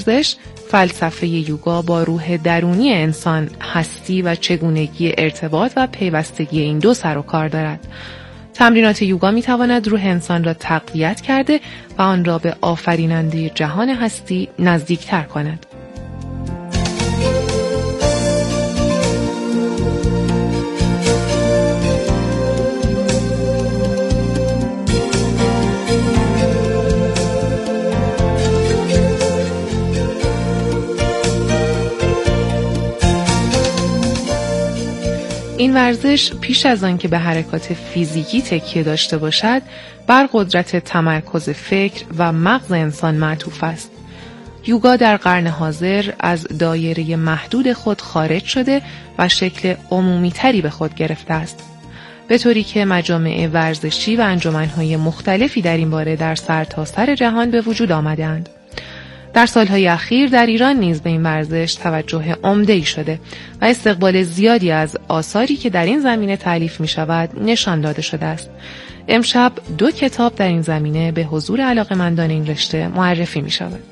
ورزش، فلسفه یوگا با روح درونی انسان، هستی و چگونگی ارتباط و پیوستگی این دو سر و کار دارد. تمرینات یوگا می تواند روح انسان را تقویت کرده و آن را به آفریننده جهان هستی نزدیکتر کند. این ورزش پیش از آن که به حرکات فیزیکی تکیه داشته باشد، بر قدرت تمرکز فکر و مغز انسان معطوف است. یوگا در قرن حاضر از دایره محدود خود خارج شده و شکل عمومی‌تری به خود گرفته است، به طوری که مجامع ورزشی و انجمن‌های مختلفی در این باره در سرتاسر جهان به وجود آمده‌اند. در سالهای اخیر در ایران نیز به این ورزش توجه عمده‌ای شده و استقبال زیادی از آثاری که در این زمینه تألیف می شود نشان داده شده است. امشب 2 کتاب در این زمینه به حضور علاقه‌مندان این رشته معرفی می شود.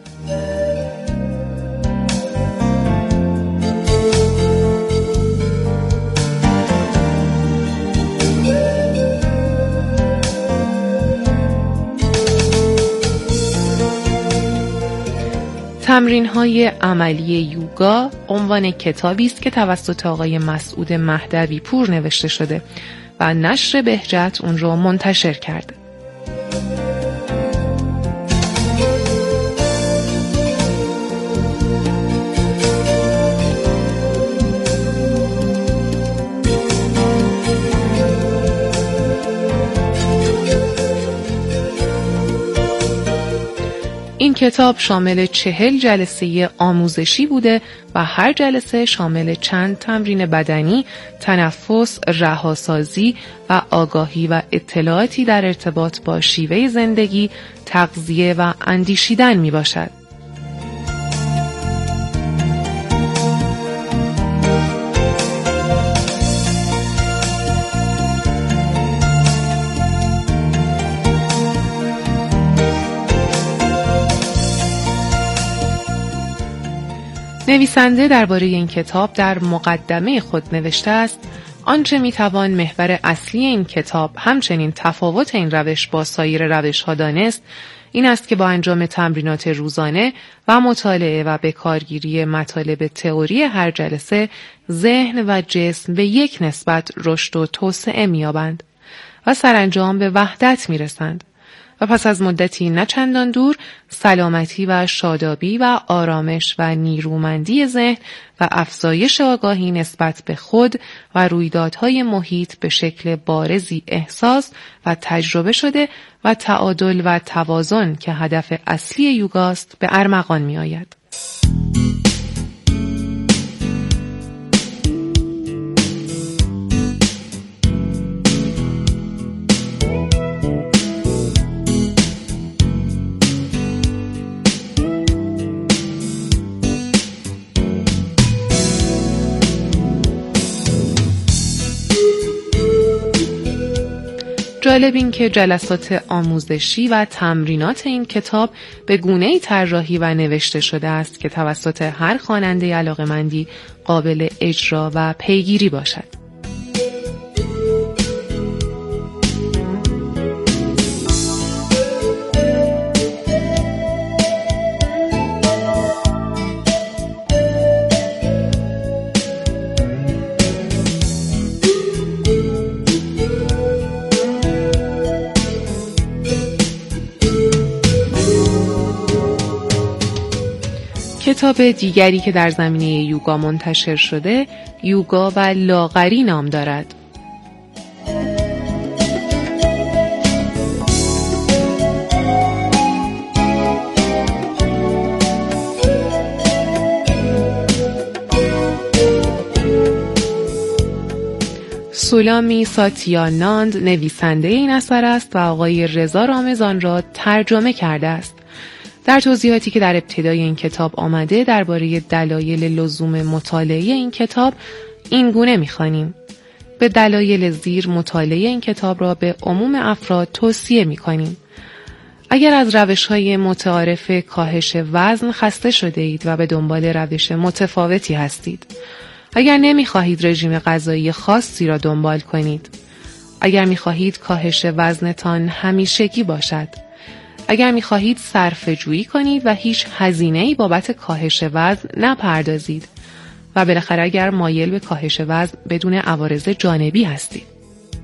تمرین‌های عملی یوگا عنوان کتابی است که توسط آقای مسعود مهدوی پور نوشته شده و نشر بهجت اون رو منتشر کرده. این کتاب شامل 40 جلسه آموزشی بوده و هر جلسه شامل چند تمرین بدنی، تنفس، رهاسازی و آگاهی و اطلاعاتی در ارتباط با شیوه زندگی، تغذیه و اندیشیدن می باشد. نویسنده درباره این کتاب در مقدمه خود نوشته است: آنچه میتوان محور اصلی این کتاب همچنین تفاوت این روش با سایر روش‌ها دانست این است که با انجام تمرینات روزانه و مطالعه و به کارگیری مطالب تئوری هر جلسه، ذهن و جسم به یک نسبت رشد و توسعه می‌یابند و سرانجام به وحدت میرسند و پس از مدتی نه چندان دور سلامتی و شادابی و آرامش و نیرومندی ذهن و افزایش آگاهی نسبت به خود و رویدادهای محیط به شکل بارزی احساس و تجربه شده و تعادل و توازن که هدف اصلی یوگاست به ارمغان می آید. جالب این که جلسات آموزشی و تمرینات این کتاب به گونه‌ای طراحی و نوشته شده است که توسط هر خواننده علاقه‌مندی قابل اجرا و پیگیری باشد. کتاب دیگری که در زمینه یوگا منتشر شده، یوگا و لاغری نام دارد. سولامی ساتیاناند نویسنده این اثر است و آقای رضا رامز آن را ترجمه کرده است. در توضیحاتی که در ابتدای این کتاب آمده درباره دلایل لزوم مطالعه این کتاب این گونه می‌خوانیم: به دلایل زیر مطالعه این کتاب را به عموم افراد توصیه می‌کنیم. اگر از روش‌های متعارف کاهش وزن خسته شده اید و به دنبال روش متفاوتی هستید، اگر نمی‌خواهید رژیم غذایی خاصی را دنبال کنید، اگر می‌خواهید کاهش وزنتان همیشگی باشد، اگر می‌خواهید صرفه‌جویی کنید و هیچ هزینه‌ای بابت کاهش وزن نپردازید و بالاخره اگر مایل به کاهش وزن بدون عوارض جانبی هستید.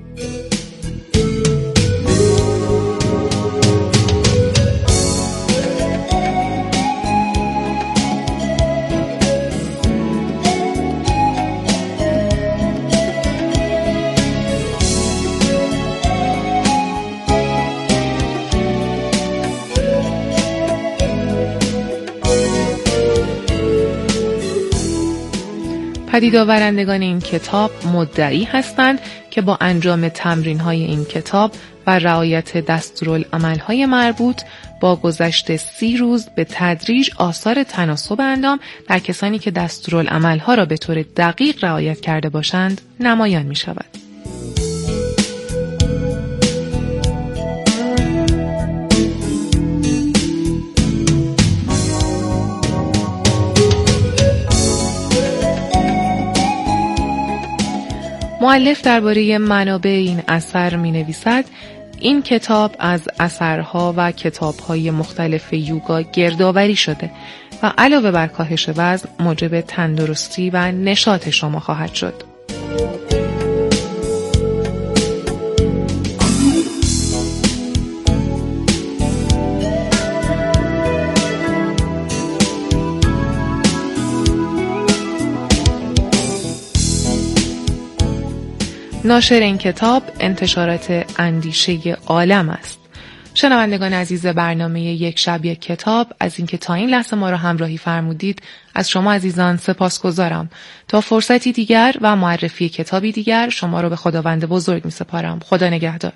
پدید آورندگان این کتاب مدعی هستند که با انجام تمرین‌های این کتاب و رعایت دستورالعمل‌های مربوط با گذشت 30 روز به تدریج آثار تناسب اندام در کسانی که دستورالعمل‌ها را به طور دقیق رعایت کرده باشند نمایان می‌شود. مؤلف درباره منابع این اثر می نویسد: این کتاب از اثرها و کتاب‌های مختلف یوگا گردآوری شده و علاوه بر کاهش وزن موجب تندرستی و نشاط شما خواهد شد. ناشر این کتاب انتشارات اندیشه عالم است. شنوندگان عزیز برنامه یک شب یک کتاب، از اینکه تا این لحظه ما را همراهی فرمودید از شما عزیزان سپاسگزارم. تا فرصتی دیگر و معرفی کتابی دیگر شما را به خداوند بزرگ می سپارم. خدا نگهدار.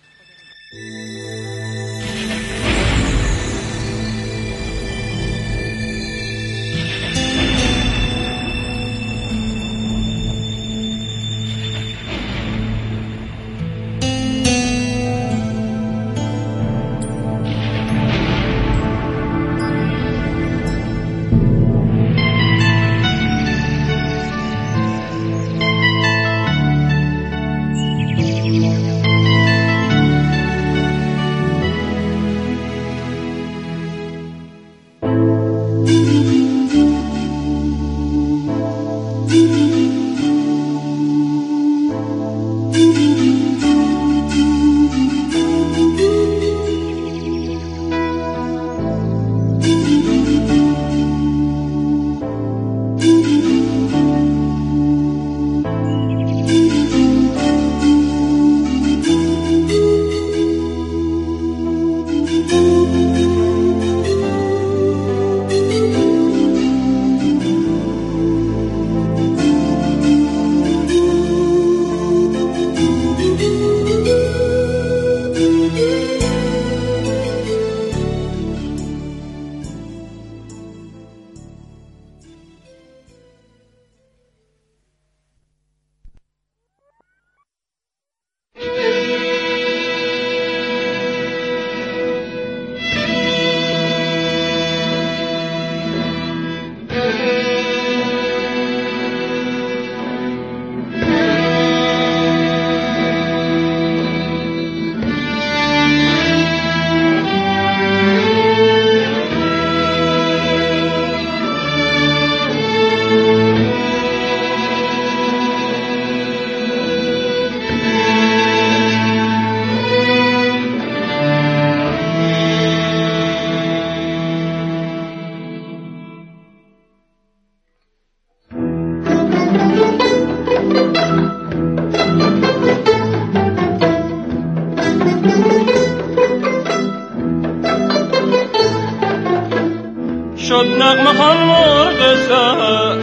شد نغمه ها مرغ سحر،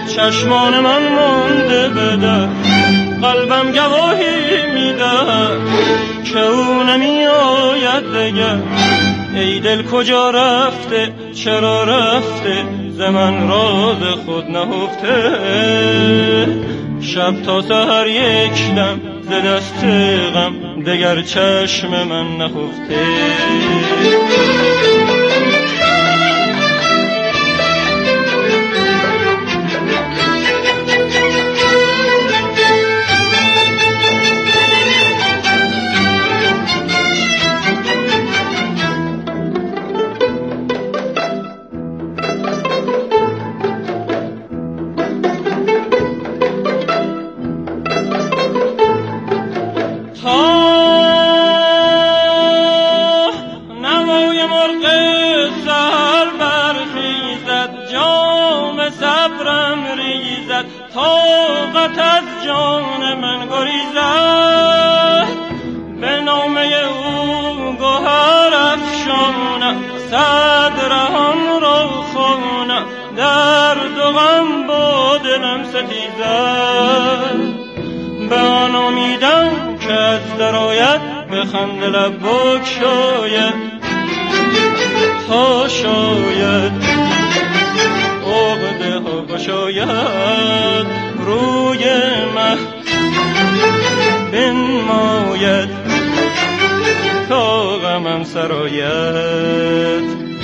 چشمان من مانده بده، قلبم گواهی میده که او نمی آید دگر. ای دل کجا رفته، چرا رفته، ز من راز خود نهفته. شب تا سحر یک دم ز دست غم دگر چشم من نخفته. طاقت از جان من گریزد، به نامه او گوهر افشانم، صدرهم را خوانم، درد و غم با دلم ستیزد. به آن امیدم که از در آید، به خنده لب بگشاید، تا شاید عقده ها گشاید، روی مه بنماید، تا غمم سرآید.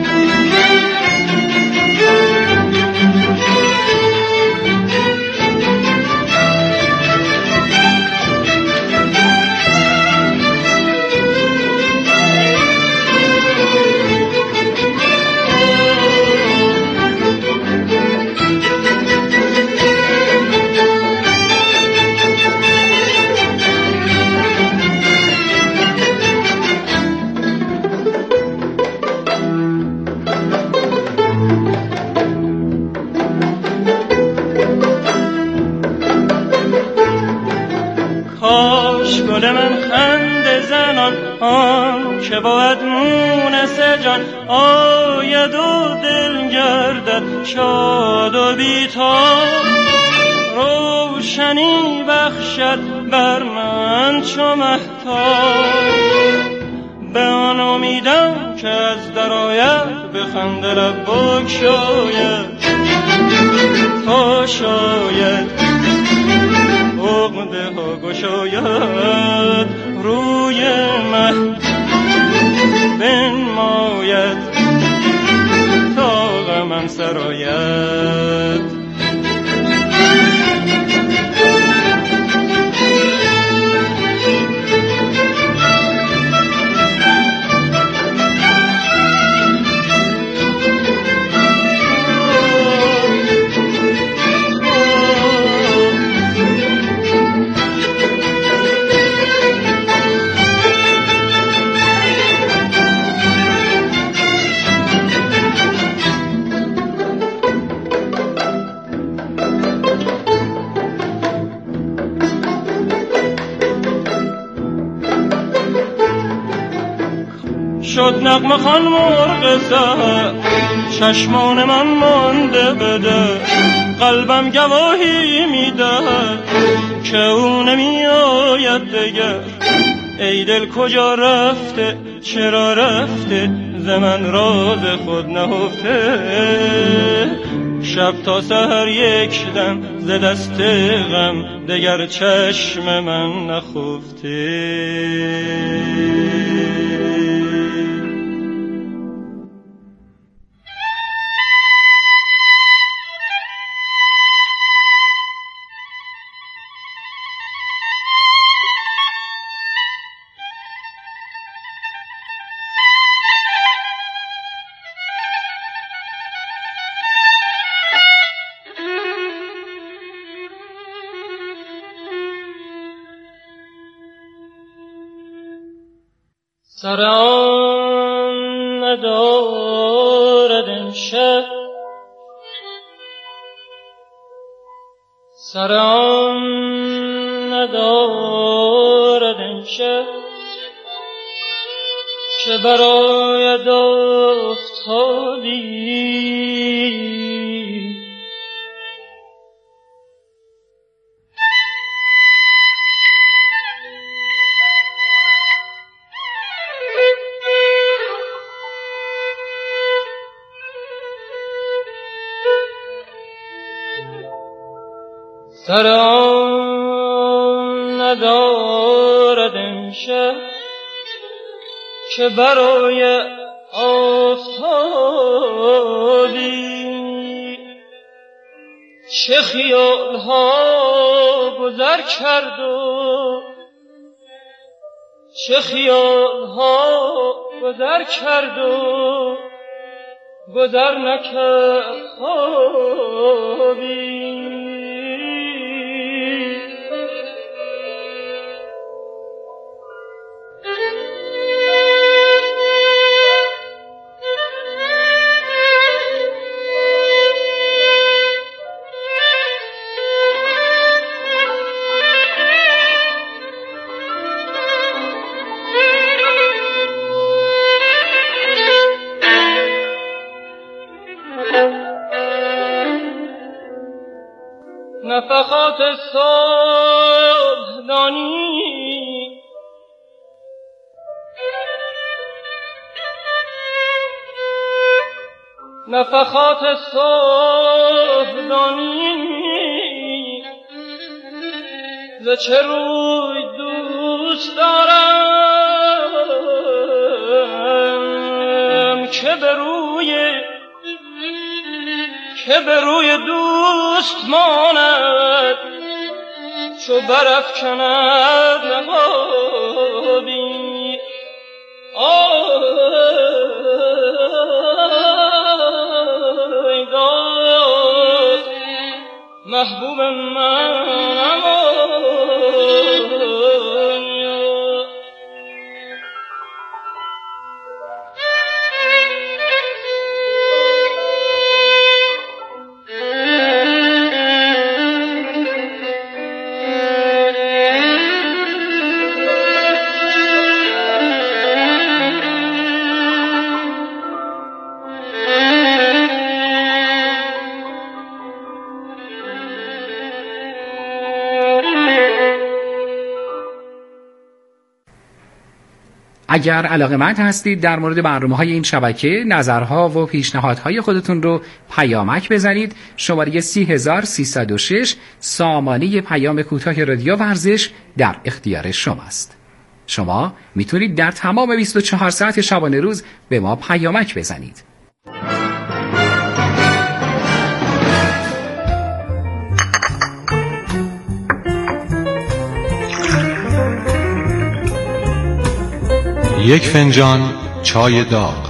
گل من خنده زنان، آن که باید مونس جان، آید و دل گردد شاد و بیتاب، روشنی بخشد بر من چو مهتاب. به آن امیدم که از در آید، به خنده لب بگشاید، تا شاید عقده ها گشاید، روی مه بنماید، تا غمم سرآید. شد نغمه خوان مرغ سحر، چشمان من مانده به در، قلبم گواهی میدهد که او نمی آید دگر. ای دل کجا رفته، چرا رفته، ز من راز خود نهفته. شب تا سحر یک دم، ز دست غم دگر چشم من نخفته. سر آن ندارد امشب، سر آن ندارد امشب، که براید آفتابی. سر آن ندارد امشب که برای آفتابی چه خیال ها گذر کرد و چه خیال ها گذر کرد و گذر نکرد خوابی. نفخات صبحدانی نفخات صبحدانی ز چه روی دوست دارم که به روی دوست ماند چو برافکند نقابی. آی داد محبوب منم اگر علاقه‌مند هستید در مورد برنامه‌های این شبکه نظرها و پیشنهادهای خودتون رو پیامک بزنید. شماره 30306 سامانه پیام کوتاه رادیو ورزش در اختیار شماست. شما میتونید در تمام 24 ساعت شبانه روز به ما پیامک بزنید. یک فنجان چای داغ.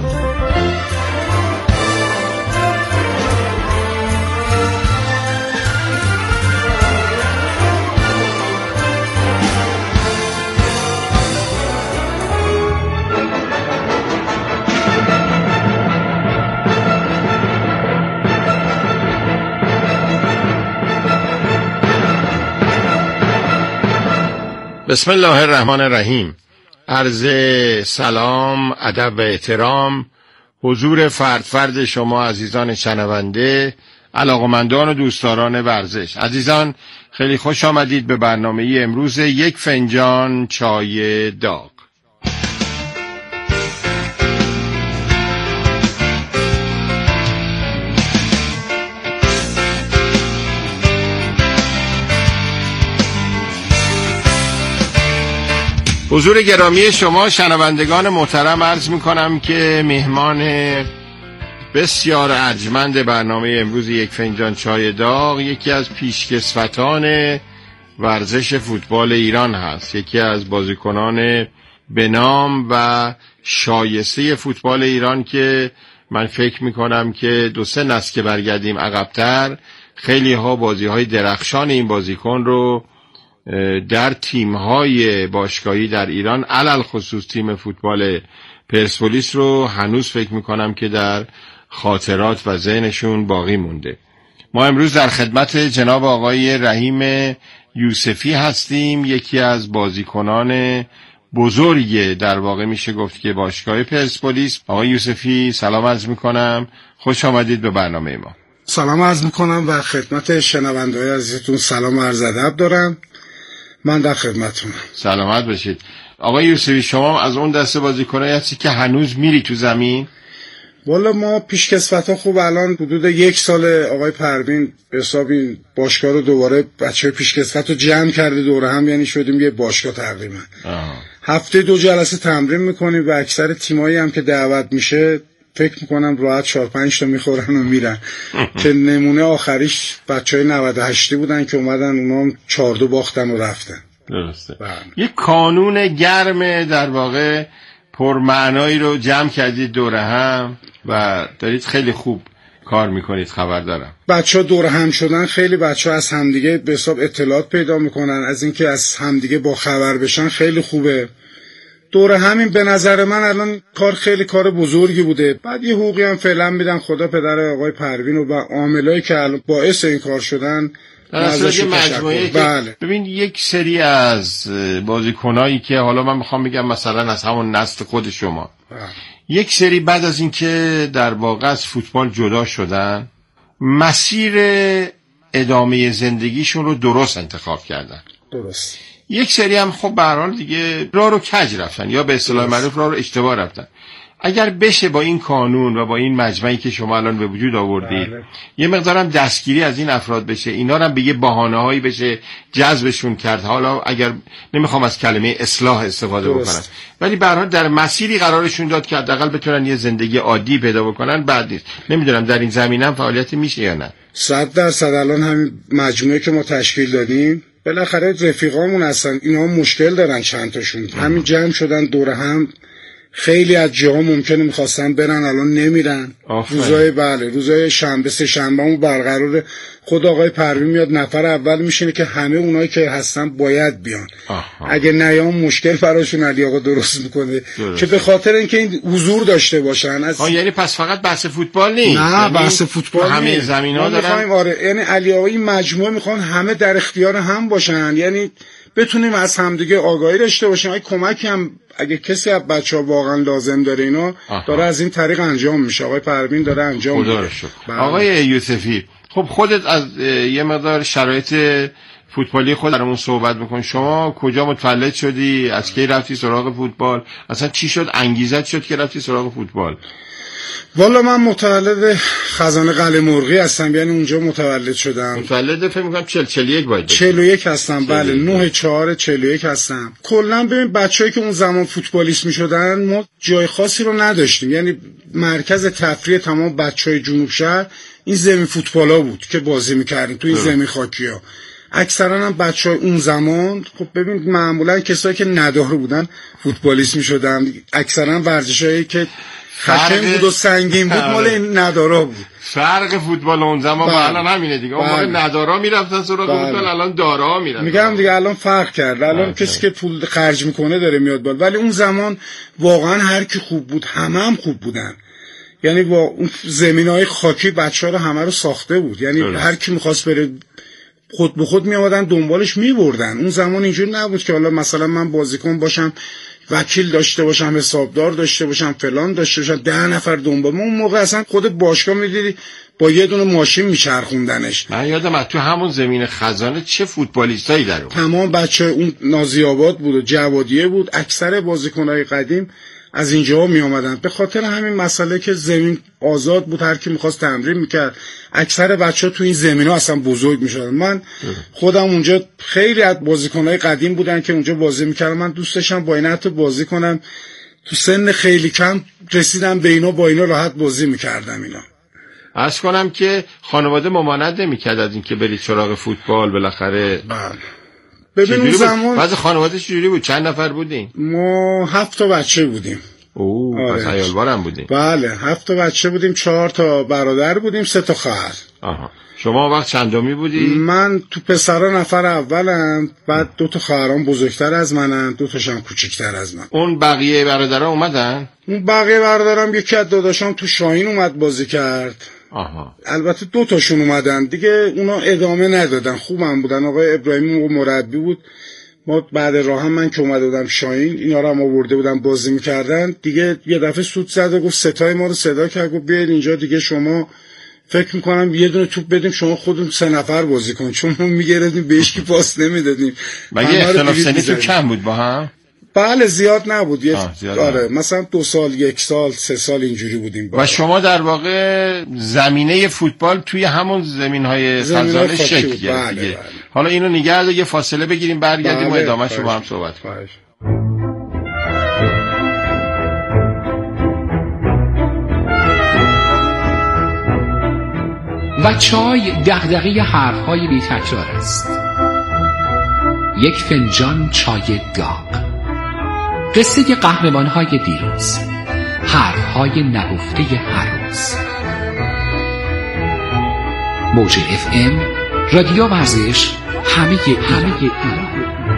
بسم الله الرحمن الرحیم. عرض سلام، ادب و احترام حضور فرد شما عزیزان شنونده، علاقمندان و دوستداران ورزش. عزیزان خیلی خوش آمدید به برنامه امروز یک فنجان چای داغ. حضور گرامی شما شنوندگان محترم، عرض میکنم که مهمان بسیار ارجمند برنامه امروز یک فنجان چای داغ یکی از پیشکسوتان ورزش فوتبال ایران هست، یکی از بازیکنان به نام و شایسته فوتبال ایران که من فکر میکنم که 2-3 نسل که برگردیم عقب‌تر خیلی ها بازی های درخشان این بازیکن رو در تیم‌های باشگاهی در ایران علل خصوص تیم فوتبال پرسپولیس رو هنوز فکر میکنم که در خاطرات و ذهنشون باقی مونده. ما امروز در خدمت جناب آقای رحیم یوسفی هستیم، یکی از بازیکنان بزرگ در واقع میشه گفت که باشگاه پرسپولیس. آقای یوسفی سلام عرض میکنم، خوش آمدید به برنامه ما. سلام عرض میکنم و خدمت شنونده‌های عزیزتون سلام عرض ادب دارم. من در خدمتتونم. سلامت باشید. آقای یوسفی شما از اون دسته بازیکنایی هستی که هنوز میری تو زمین؟ والا ما پیشکسوت‌ها خوب الان حدود 1 سال آقای پروین به حساب این باشگاه رو دوباره بچه‌های پیشکسوت رو جمع کرده دوره هم، یعنی شدیم یه باشگاه تقریبا. هفته 2 جلسه تمرین میکنیم و اکثر تیمایی هم که دعوت میشه فکر میکنم راحت 4-5 تا میخورن و میرن. که نمونه آخریش بچهای 98 بودن که اومدن، اونا هم 4-2 باختن و رفتن. درسته. یه کانون گرم در واقع پرمعنایی رو جمع کردید دوره هم و دارید خیلی خوب کار میکنید، خبر دارم. بچه‌ها دوره هم شدن، خیلی بچه‌ها از همدیگه به حساب اطلاعات پیدا میکنن، از اینکه از همدیگه با خبر بشن خیلی خوبه. دوره همین به نظر من الان کار خیلی کار بزرگی بوده. بعد یه حقوقی هم فعلا میدن خدا پدر آقای پروین و عاملایی که الان باعث این کار شدن. یه مجموعه بله. ببین یک سری از بازیکنایی که حالا من میخوام بگم مثلا از همون نسل خود شما یک سری بعد از اینکه در واقع از فوتبال جدا شدن مسیر ادامه زندگیشون رو درست انتخاب کردن. درست. یک سری هم خب به هر حال دیگه راه رو کج رفتن یا به اصطلاح معروف راه رو اشتباه رفتن. اگر بشه با این قانون و با این مجمعی که شما الان به وجود آوردید یه مقدارم دستگیری از این افراد بشه، اینا رو هم به یه بهانه‌هایی بشه جذبشون کرد. حالا اگر نمیخوام از کلمه اصلاح استفاده بکنم، ولی به هر حال در مسیری قرارشون داد که حداقل بتونن یه زندگی عادی پیدا بکنن. بعد نیست نمیدونم در این زمینه هم فعالیت میشه یا نه. 100% الان همین مجموعه که ما تشکیل دادیم بالاخره رفیقامون هستن، اینا مشکل دارن چند تاشون، همین جمع شدن دوره هم. خیلی از جاها ممکنه میخواستن برن الان نمیرن. روزای شنبه سه شنبهمون برقراره. خود آقای پروین میاد نفر اول میشینه که همه اونایی که هستن باید بیان. اگه نیام مشکل براشون علی آقا درست میکنه که به خاطر اینکه این حضور داشته باشن. یعنی پس فقط بحث فوتبال نیست؟ نه بحث فوتبال همه زمینا دارن. آره یعنی علی آقا این مجموعه میخوان همه در اختیار هم باشن، یعنی بتونیم از همدیگه آگاهی داشته باشیم. اگه کمکی هم اگه کسی از بچه‌ها واقعا لازم داره اینا داره از این طریق انجام میشه. آقای پروین داره انجام میده. آقای یوسفی خب خودت از یه مقدار شرایط فوتبالی خود درمون صحبت بکن. شما کجا متولد شدی؟ از کی رفتی سراغ فوتبال؟ اصلا چی شد انگیزت شد که رفتی سراغ فوتبال؟ والا من متولد خزانه قلعه مرغی هستم، یعنی اونجا متولد شدم. متولد فکر می‌کنم 41 باید 41 هستم. بله 9/4/41 هستم. کلا ببین بچه‌ای که اون زمان فوتبالیست می‌شدن ما جای خاصی رو نداشتیم، یعنی مرکز تفریح تمام بچه‌های جنوب شهر این زمین فوتبالا بود که بازی می‌کردیم تو این زمین خاکی‌ها. اکثرا هم بچه‌های اون زمان خب ببین معمولا کسایی که ندار بودن فوتبالیست می‌شدن. اکثرا ورزشایی که خشن بود و سنگین بود مال این ندارا بود. فرق فوتبال اون زمان با الان همینه دیگه. اون موقع ندارا میرفتن سراغ فوتبال، الان دارا میرن. میگم دیگه الان فرق کرد. الان کسی که پول خرج میکنه داره میاد بالا، ولی اون زمان واقعا هر کی خوب بود همه هم خوب بودن. یعنی با اون زمینای خاکی بچه‌ها رو همه رو ساخته بود، یعنی هر کی می‌خواست بره خود به خود میآمدن دنبالش میبردن. اون زمان اینجوری نبود که حالا مثلا من بازیکن باشم وکیل داشته باشم حسابدار داشته باشم فلان داشته باشم 10 نفر دنبال. اون موقع اصلا خود باشگاه میدیدی با یه دونه ماشین میچرخوندنش. من یادم تو همون زمین خزانه چه فوتبالیستایی در اون تمام بچه اون نازی آباد بود و جوادیه بود. اکثر بازیکنای قدیم از اینجا می آمدن به خاطر همین مسئله که زمین آزاد بود، هر کی می‌خواست تمرین می‌کرد. اکثر بچه‌ها تو این زمینا اصلا بزرگ می‌شدن. من خودم اونجا خیلی از بازیکن‌های قدیم بودن که اونجا بازی می‌کردم، من دوست داشتم با اینا حتی بازی کنم. تو سن خیلی کم رسیدم به اینا، با اینا راحت بازی می‌کردم. اینا عرض کنم که خانواده ممانعت نمی‌کرد از اینکه برید سراغ فوتبال بالاخره. ببین اون زمان بعضی خانواده چجوری بود؟ چند نفر بودین؟ ما 7 تا بچه بودیم. پس عیالوارم بودیم. بله 7 تا بچه بودیم، 4 تا برادر بودیم، 3 تا خواهر. شما وقت چندمی بودی؟ من تو پسرا نفر اولم، بعد 2 تا خواهرام بزرگتر از منن، 2 تاشم کوچیک‌تر از من. اون بقیه برادرها اومدن؟ اون بقیه برادرام یکی از داداشام تو شاهین اومد بازی کرد. البته 2 تاشون اومدن دیگه، اونا ادامه ندادن. خوبم بودن. آقای ابراهیمی مربی بود. ما بعد راه هم من که اومده بودم شاهین اینا رو هم آورده بودم بازی میکردن دیگه. یه دفعه سود زد و گفت ستای ما رو صدا کرد، گفت بیاید اینجا دیگه شما فکر میکنم یه دونه توپ بدیم شما خودتون 3 نفر بازی کن، چون ما میگردیم بهش کی پاس نمیدادیم. مگه اختلاف سنی تو کم بود با هم؟ بله زیاد نبود. آره مثلا 2 سال 1 سال 3 سال اینجوری بودیم. و شما در واقع زمینه فوتبال توی همون زمین‌های خزانه شکل گرفت. بله. حالا اینو نگه دار، یه فاصله بگیریم برگردیم و ادامه‌شو با هم صحبت کنیم. و چای دغدغه حرف‌های بی تکرار است. یک فنجان چای داغ. قصه قهرمان‌های دیروز، حرف‌های نگفته هر روز. موج FM، رادیو ورزش، همه ایران.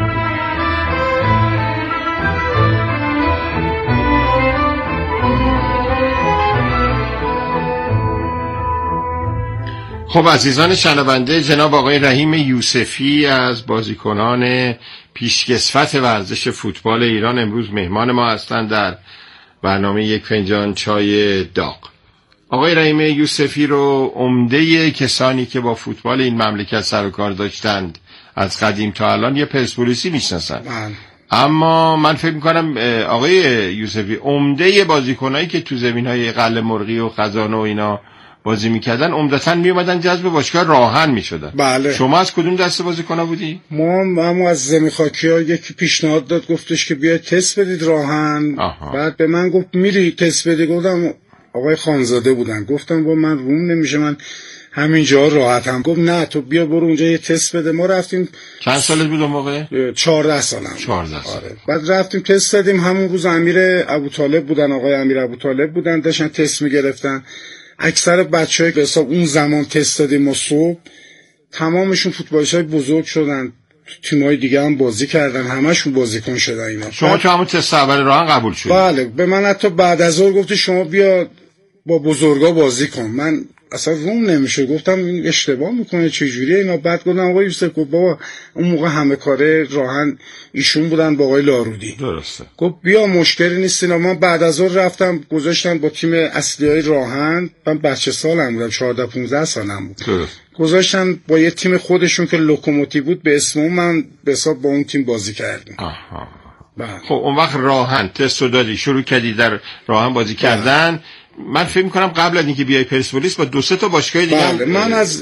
خب عزیزان شنونده، جناب آقای رحیم یوسفی از بازیکنان پیشکسوت ورزش فوتبال ایران امروز مهمان ما هستند در برنامه یک فنجان چای داغ. آقای رحیم یوسفی رو عمده کسانی که با فوتبال این مملکت سر و کار داشتند از قدیم تا الان یه پرسپولیسی میشناسن. اما من فکر میکنم آقای یوسفی عمده بازیکنایی که تو زمینهای قلعه مرغی و خزانه و اینا بازی میکردن عمدتاً میومدن جذب باشگاه راهن میشدن. بله. شما از کدوم دسته بازیکن‌ها بودی؟ ما از زمین خاکی‌ها یکی پیشنهاد داد، گفتش که بیاید تست بدید راهن. بعد به من گفت میری تست بدی؟ گفتم آقای خانزاده بودن، گفتم با من روم نمیشه، من همینجا راحتم. گفت نه تو بیا برو اونجا یه تست بده. ما رفتیم. چند سالت بود اون موقع؟ 14 سالم. 14 سال. آره. بعد رفتیم تست دادیم. همون روز امیر ابوطالب بودن، آقای امیر ابوطالب بودن، داشتن تست میگرفتن. اکثر بچه‌ها که حساب اون زمان تست دادیم و صبح تمامشون فوتبالیستای بزرگ شدن، تیم‌های دیگه هم بازی کردن، همشون بازیکن شدن اینا. شما تو همون تست اول راهن قبول شدید؟ بله. به من حتی بعد از ظهر گفت شما بیا با بزرگا بازی کن. من اصلا روم نمیشه، گفتم این اشتباه میکنه چجوریه اینا. بعد گفتم آقا یوسف، گفت بابا اون موقع همه کاره راهن ایشون بودن با آقای لارودی. درسته. گفت بیا مشکلی نیست اینا. من بعد از ظهر رفتم گذاشتم با تیم اصلیای راهن. من بچه سالم بودم، 14 15 سالم بود. درست. گذاشتن با یه تیم خودشون که لوکوموتیو بود به اسم اون، من به حساب با اون تیم بازی کردم. خب اون وقت راهن تست رو دادی، شروع کردی در راهن بازی کردن. من فکر می‌کنم قبل از اینکه بیای پرسپولیس با 2-3 تا باشگاه دیگه بله. من از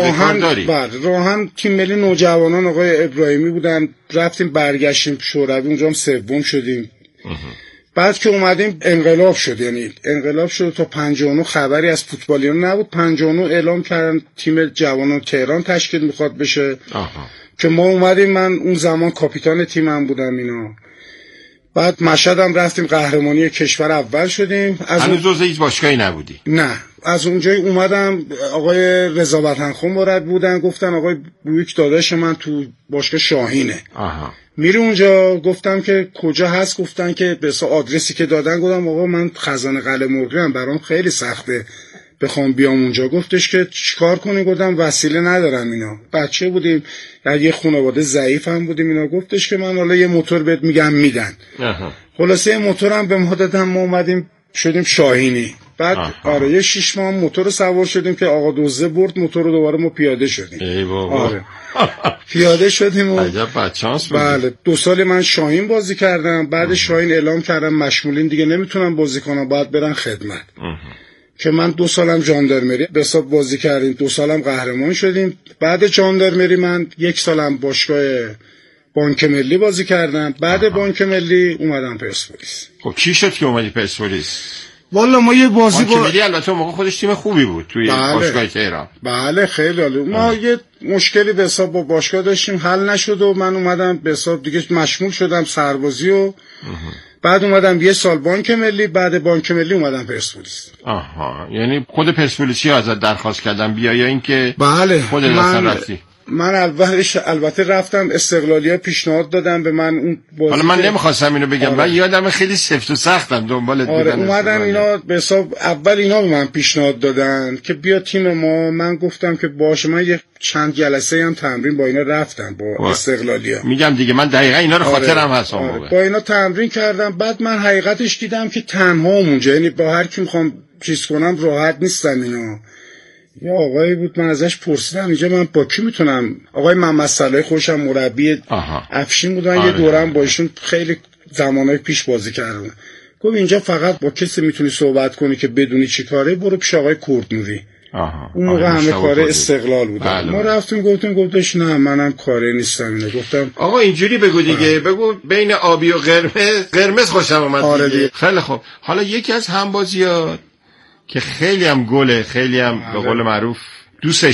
راهن تیم ملی نوجوانان آقای ابراهیمی بودن، رفتیم برگشتیم شوروی، اونجا هم سوم شدیم. بعد که اومدیم انقلاب شد، یعنی انقلاب شد تا 59 خبری از فوتبالیون نبود. 59 اعلام کردن تیم جوانان تهران تشکیل میخواد بشه. که ما اومدیم، من اون زمان کاپیتان تیمم بودم اینا. بعد مشهد هم رفتیم قهرمانی کشور اول شدیم. هنوز جزء هیچ باشگاهی نبودی؟ نه. از اونجایی اومدم، آقای رضا وطنخوان مربی بودن، گفتن آقای بویک داداش من تو باشگاه شاهینه. میری اونجا. گفتم که کجا هست؟ گفتن که به آدرسی که دادن. گفتم آقا من خزانه قلعه مرغی ام، برام خیلی سخته بخوام بیام اونجا. گفتش که چیکار کنی؟ گفتم وسیله ندارم اینا. بچه بودیم، در یه خانواده ضعیف هم بودیم اینا. گفتش که من حالا یه موتور بهت میگم میدن. خلاصه یه موتورم به ما دادن، ما اومدیم شدیم شاهینی. بعد آره یه 6 ماه موتور سوار شدیم که آقا دوزه برد موتور رو، دوباره ما پیاده شدیم. ای بابا. آره. پیاده شدیم و عجب بچانس بود. بله 2 سال من شاهین بازی کردم. بعد شاهین اعلام کردم مشمولین دیگه نمیتونم بازی کنم، باید برن خدمت. که من 2 سالم ژاندارمری به حساب بازی کردیم، 2 سالم قهرمان شدیم. بعد ژاندارمری من 1 سالم باشگاه بانک ملی بازی کردم. بعد بانک ملی اومدم پرسپولیس. خب چی شد که اومدی پرسپولیس؟ والا ما یه بازی بانک ملی البته موقع خودش تیم خوبی بود توی باشگاه تهران. بله خیلی عالی. ما یه مشکلی به حساب با باشگاه داشتیم، حل نشد و من اومدم به حساب دیگه مشمول شدم سربازی و بعد اومدم 1 سال بانک ملی. بعد بانک ملی اومدم پرسپولیس. یعنی خود پرسپولیسی ازت درخواست کردم بیا یا اینکه بله خودت اصلا رفتی؟ من اولش البته رفتم، استقلالی‌ها پیشنهاد دادن به من اون بازی. حالا من نمیخواستم اینو بگم. من یادم خیلی سفت و سختم دنبالت بودن. اومدن اینا به حساب اول اینا به من پیشنهاد دادن که بیا تیم ما. من گفتم که باشه. من یه چند جلسه هم تمرین با اینا رفتم با استقلالی‌ها. میگم دیگه من دقیقاً اینا رو خاطرم هست اون موقع. با اینا تمرین کردم. بعد من حقیقتش دیدم که تنها اونجا، یعنی با هر کی میخوام چیز کنم راحت نیستم اینا. یا آقایی بود من ازش پرسیدم اینجا من با کی میتونم. آقای محمد صلاحی خوشم مربی افشین بودن. یه دورم با ایشون خیلی زمانهای پیش بازی کردم. گفت اینجا فقط با کسی میتونی صحبت کنی که بدونی چی کاره، برو پیش آقای کردنوری. اون موقع همه کاره استقلال بودن. بله. ما رفتیم گفتش نه منم کاره نیستم. اینو گفتم آقا اینجوری بگو دیگه. بگو بین آبی و قرمز خوشم اومد دیگه. خیلی خوب. حالا یکی از همبازیات که خیلی هم گله، خیلی هم به قول معروف دوستش